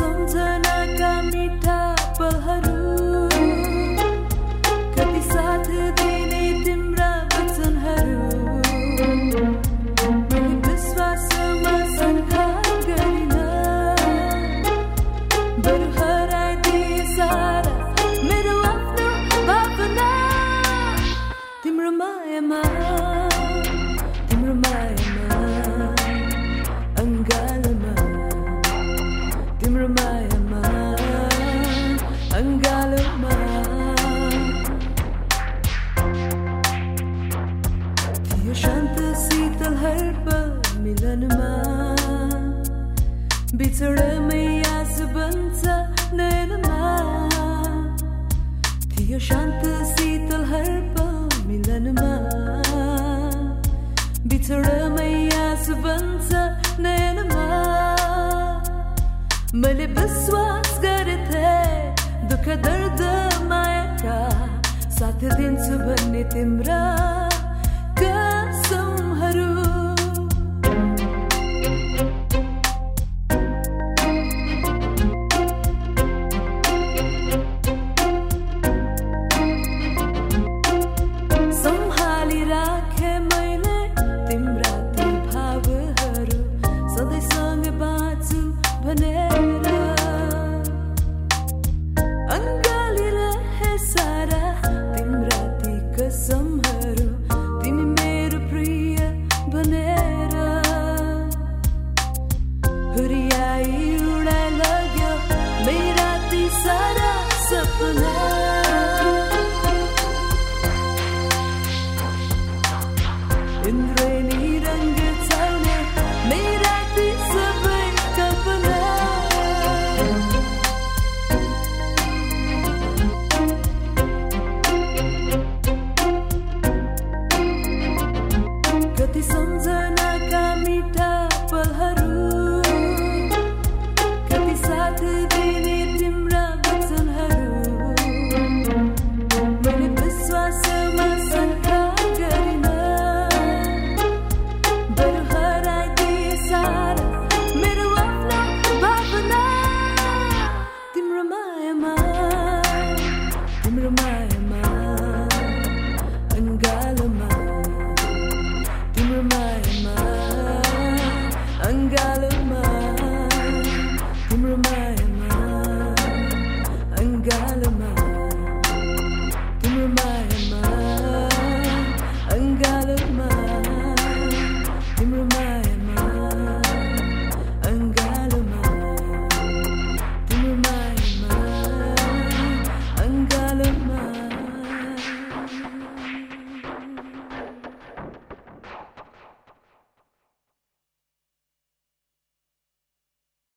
सम्झनाका मिठा पलहरू कति साथ दिने तिम्रा वचनहरू मैले विश्वासमा शङ्का गरिन बरु हराइदिए सारा मेरो आफ्नो भावना तिम्रो मायामा अङ्गालोमा तिम्रो मायामा अङ्गालोमा थियो शान्त शीतल हर्प मिलनमा बिछोडमै आँसु बन्छ नयनमा थियो शान्त शीतल हर्प मिलनमा बिछोडमै आँसु बन्छ नयनमा मैले विश्वास गरेथे दुःख दर्द मायाका साथ दिन्छु भन्ने तिम्रा कसमहरू सम्हाली राखे मैले तिम्रा ती भावहरू सधैँसँग बाँचु भनेर अङ्गालिरहे सारा तिम्रा ती कसमहरू तिमी मेरो प्रिय भनेर हुर्याई उडाइ लग्यो मेरा ती सारा सपना इन्द्रेणी रङ्ग छाउने मेरा ती सबै कल्पना कति सम्झनाका मिठा पलहरू कति साथ दिने तिम्रा वचनहरू मैले विश्वासमा शङ्का गरिन बरु हराइदिए सारा मेरो आफ्नो भावना तिम्रो मायामा अङ्गालोमा तिम्रो मायामा अङ्गालोमा तिम्रो मायामा अङ्गालोमा